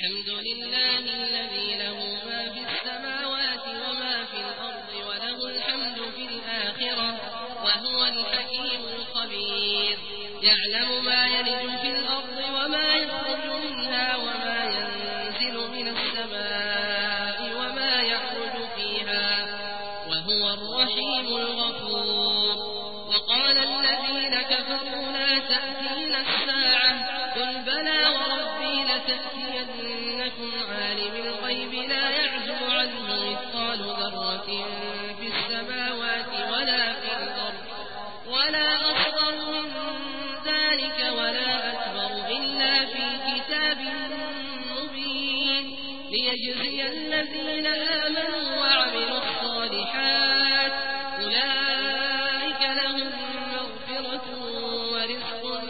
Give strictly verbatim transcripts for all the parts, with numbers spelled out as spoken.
الحمد لله الذي له ما في السماوات وما في الأرض وله الحمد في الآخرة وهو الحكيم الخبير يعلم ما يلج في الأرض وما يخرج منها وما ينزل من السماء وما يعرج فيها وهو الرحيم الغفور وقال الذين كفروا لا تأتينا الساعة قل بلى وربي لتأتينكم عالم الغيب لا يعزب عنه مثقال ذرة في السماوات ولا في الأرض ولا أصغر من ذلك ولا أكبر إلا في كتاب مبين ليجزي الذين آمنوا وعملوا الصالحات أولئك لهم مغفرة ورزق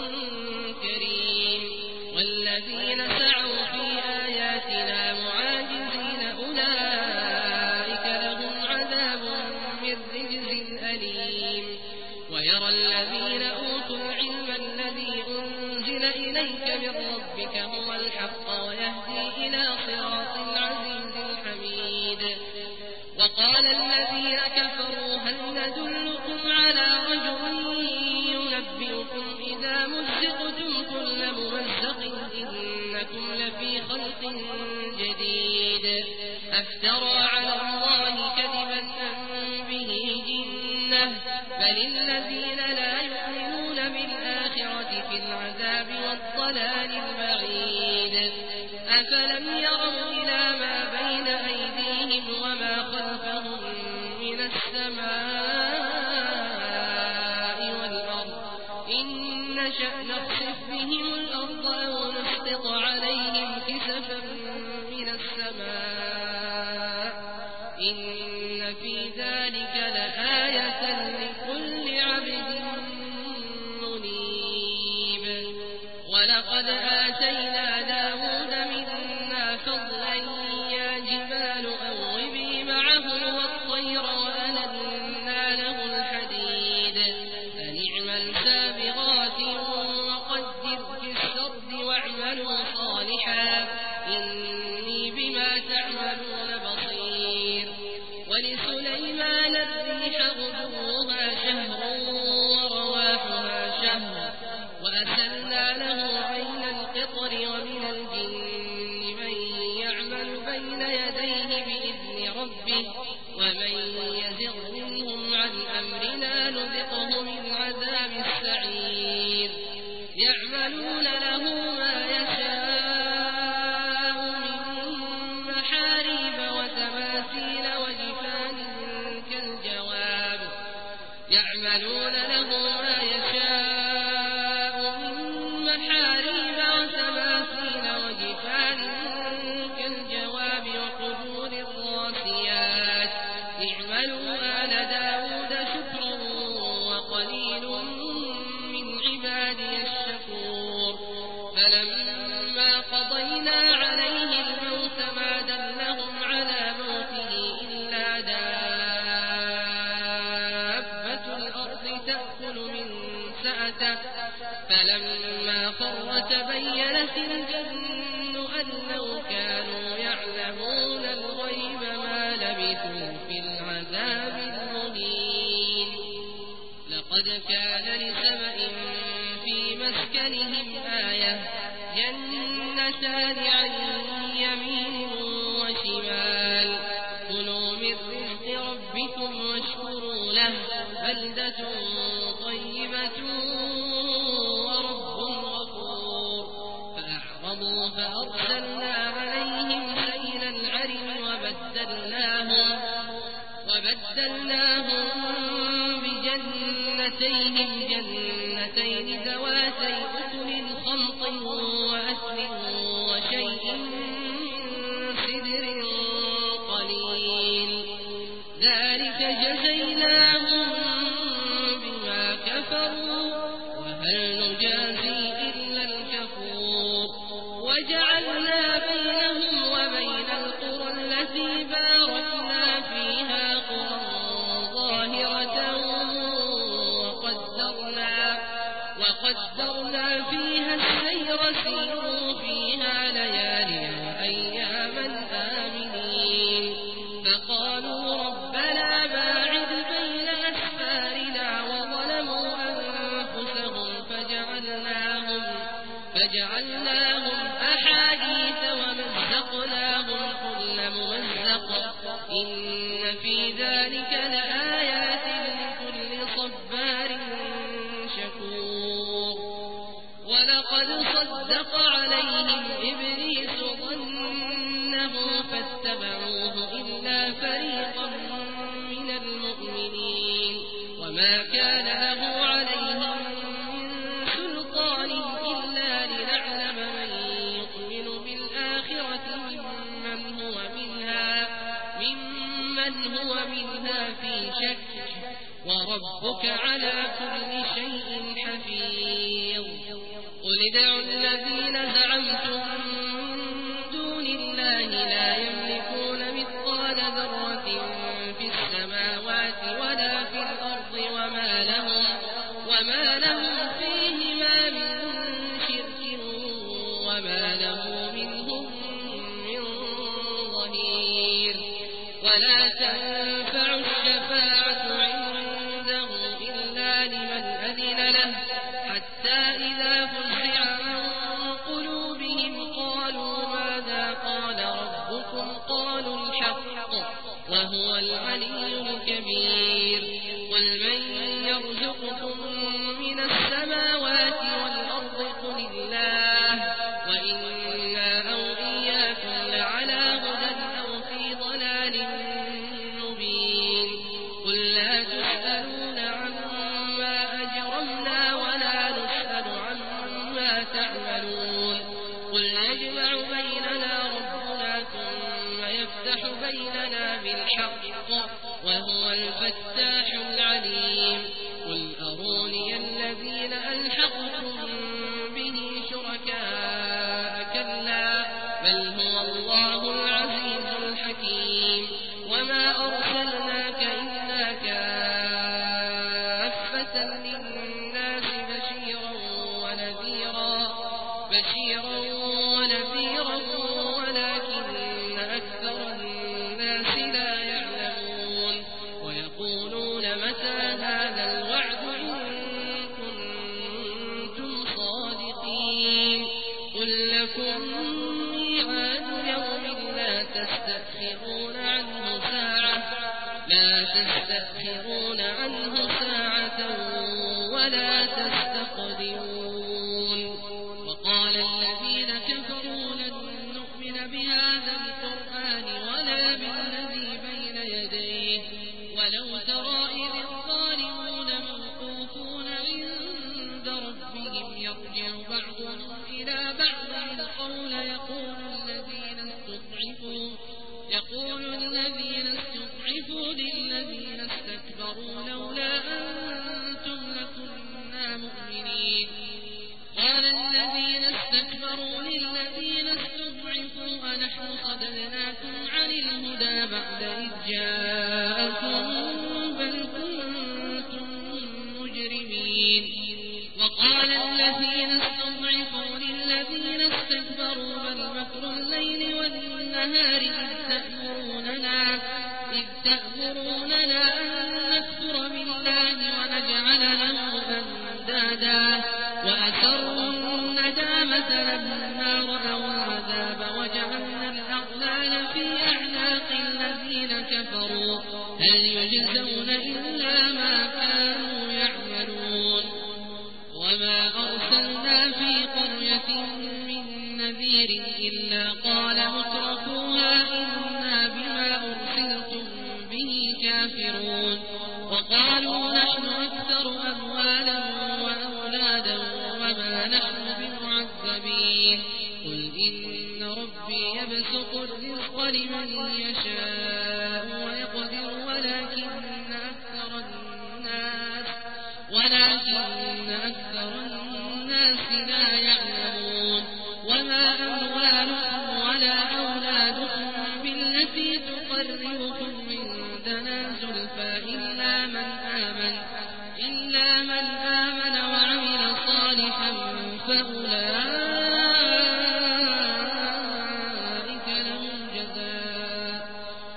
كريم والذين سعوا في آياتنا معاجزين أولئك لهم عذاب من رجز أليم ويرى الذين أوتوا العلم الذي أنزل إليك من ربك هو الحق ويهدي إلى صراط العزيز الحميد وقال الذين كفروا هل ندلكم على رجل ينبئكم إذا مزقتم كل ممزق إنكم لفي خلق جديد أفترى على الله كذبا أم به جنة بل الذين لا يؤمنون بالآخرة في العذاب والضلال البعيد أفلم يروا إلى ما بين أيديهم وما خلفهم من السماء والأرض إن نشأ نخسف بهم الأرض أو نسقط عليهم كسفا من السماء إن في ذلك لآية لكل عبد منيب ولقد آتينا داود منا فضلا يا جبال أوبي معه والطير وألنا له الحديد أن اعمل سابغات وقدر في السرد واعملوا صالحا إني بما تعملون بصير ولسليمان الريح غدوها شهر ورواحها شهر وأسلنا له عين القطر ومن الجن من يعمل بين يديه بإذن ربه ومن يزغ منهم عن أمرنا نذقه من عذاب السعير يعملون له ما يشاء من محاريب وتماثيل وجفان كالجواب يعملون له ما يشاء من محاريب وتماثيل وجفان كالجواب وقدور الراسيات اعملوا آل داود شكرا وقليل من عبادي الشكور فلما قضينا عليه الموت ما دلهم على موته إلا دابة الأرض تأكل من سأته فلما خر تبينت الجن أن لو كانوا يعلمون الغيب ما لبثوا في العذاب المهين لقد كان لسبأ في مسكنهم آية جنتان عن يمين وشمال كلوا من رزق ربكم واشكروا له بلدة طيبة ورب غفور فأعرضوا فأرسلنا عليهم سيل العرم وبدلناهم وبدلناهم بجنتيهم جنتين ذواتي أكل خمط وأثل وشيء من سدر قليل ذلك جزيناهم بما كفروا وهل نجازي إلا الكفور وجعلنا بينهم وبين القرى التي باركنا فيها قرى ظاهرة وقدرنا وقدرنا فيها السير سيروا فيها ليالي فجعلناهم أحاديث ومزقناهم كل ممزق إن في ذلك لآيات لكل صبار شكور ولقد صدق عليهم إبليس ظنه فاتبعوه إلا فريقا من المؤمنين وما كان له عليهم من سلطان إلا لنعلم من يؤمن بالآخرة ممن هو منها, ممن هو منها في شك وربك على كل شيء حفيظ قل ادعوا الذين زعمتم من دون الله لا يملكون مثقال ذرة في السماوات ولا في الأرض وما لهم, وما لهم فيهما من شرك وما له منهم من ظهير ولا تنفع الشفاعة عنده إلا لمن أذن له حتى إذا فزع عن قلوبهم قالوا ماذا قال ربكم قالوا الحق وهو العلي الكبير قل من يرزقكم من السماوات والأرض قل الله وإنا أو إياكم لعلى هدى أو في ضلال مبين قل لا تسألون عما أجرمنا ولا نسأل عما تعملون قل يجمع بيننا ربنا ثم يفتح بيننا بالحق وهو الفتاح العليم قل أروني الذين ألحقتم به شركاء كلا بل هو الله العزيز الحكيم وما أرسلناك إلا كافة للناس بشيرا ونذيرا بشيرا ونذيرا ولكن أكثر الناس لا يعلمون ويقولون متى هذا الوعد إن كنتم صادقين قل لكم ميعاد يوم لا تستأخرون عنه ساعة لا تستأخرون عنه ساعة ولا تستقدمون وقال الذين كفروا لن نؤمن بهذا القرآن ولا بالذي بين يديه ولو ترى إذ الظالمون موقوفون عند ربهم يرجع بعضهم إلى بعض القول يقول الذين استضعفوا يقول الذين استضعفوا للذين استكبروا لولا أنتم لكنا مؤمنين قال الذين استكبروا للذين استضعفوا أنحن صددناكم عن الهدى بعد إذ جاءكم بل كنتم مجرمين وقال الذين استضعفوا للذين استكبروا بل مكر الليل والنهار إذ تأمروننا, إذ تأمروننا أن نكفر بالله ونجعل له أندادا وأسروا الندامة لما رأوا العذاب وجعلنا الأغلال في أعناق الذين كفروا هل يجزون إلا ما كانوا يعملون وما أرسلنا في قرية من نذير إلا قال مترفوها إنا بما أرسلتم به كافرون وقالوا نحن أكثر أموالا وأولادا وما نحن بمعذبين قل إن ربي يبسط الرزق لمن يشاء ويقدر ولكن أكثر الناس ولكن أكثر الناس لا يعلمون وما أموالكم ولا أولادكم بالتي تقربكم عندنا زلفى إلا من آمن إلا من آمن وعمل صالحا فأولئك لهم جزاء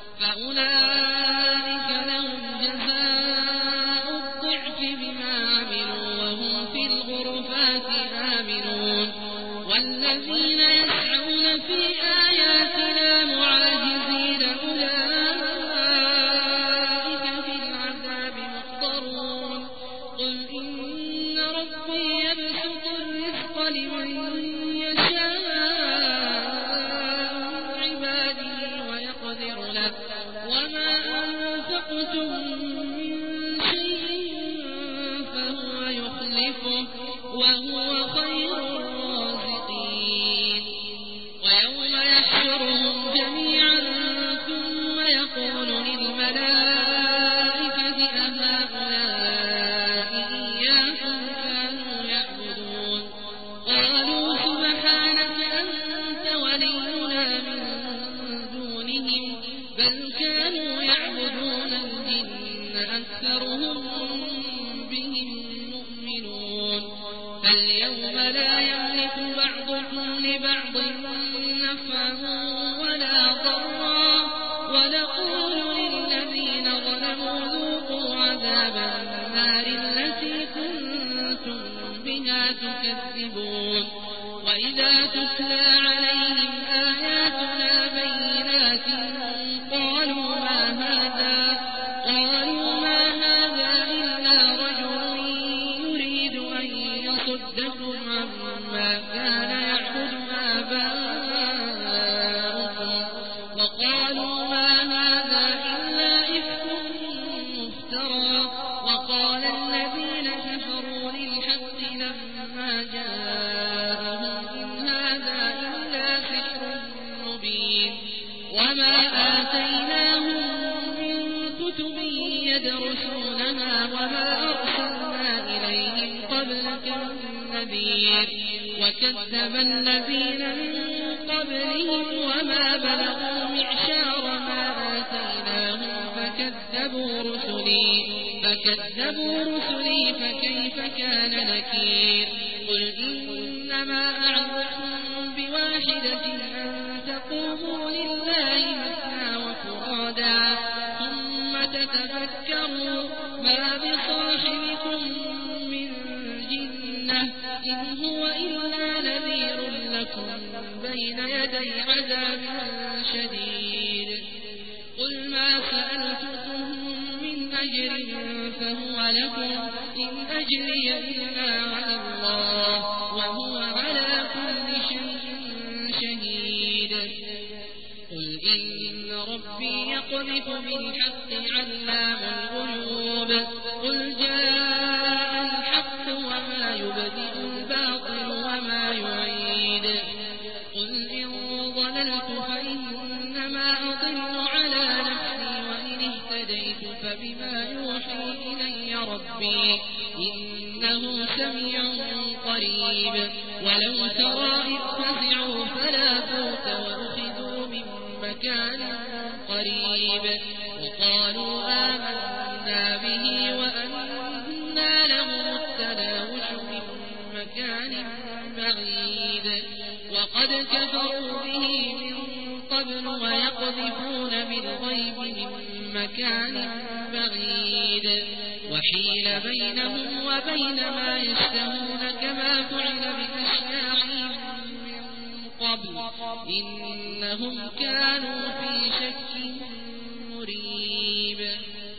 فأولئك لهم جزاء الضعف بما عملوا وهم في الغرفات آمنون والذين يسعون في آياتنا معاجزين أولئك في العذاب محضرون قل إن ربي يبسط الرزق لمن يشاء من عباده ويقدر له وما أنفقتم من شيء فهو يخلفه وهو خير الرازقين ويوم يحشرهم جميعا ثم يقول للملائكة أهؤلاء إياكم كانوا يعبدون قالوا سبحانك أنت ولينا من دونهم بل كانوا يعبدون الجن أكثرهم بهم مؤمنون فاليوم لا يملك بعضكم لبعض نفعا ولا ضرا ونقول للذين ظلموا ذوقوا عذاب النار التي كنتم بها تكذبون وإذا تتلى عليهم آياتنا بينات قالوا ما هذا قالوا ما هذا إلا رجل يريد أن يصدكم عما كان يعبد آباؤكم وقالوا ما هذا إلا إفك مفترى وقال الذين كفروا للحق لما جاءهم إن هذا إلا سحر مبين وما آتيناهم من كتب يدرسونها وما أرسلنا إليهم قبلك من نذير وكذب الذين من قبلهم وما بلغوا معشار ما آتيناهم فكذبوا رسلي فكذبوا رسلي فكيف كان نكير قل إنما أعظكم بواحدة أن تقوموا لله مثنى وفرادا ثم تتفكروا ما بصاحبكم من جنة إن هو إلا نذير لكم بين يدي عذاب شديد قل ما سألتكم من أجر فهو لكم إن أجري إلا على الله وهو على كل شيء شهيد قل إن ربي يقذف بالحق علام الغيوب قل جاء الحق وما يبدئ الباطل وما يعيد قل إن ضللت فإنما أضل على نفسي وإن اهتديت فبما يوحي إلي ربي إنه سميع قريب ولو ترى إذ فزعوا فلا فوت وأخذوا من مكان قريب وقالوا آمنا به وأنى لهم التناوش من مكان بعيد وقد كفروا به من قبل ويقذفون بالغيب من مكان بعيد وحيل بينهم وبين ما يشتهون كما فعل بأشياعهم من قبل إنهم كانوا في شك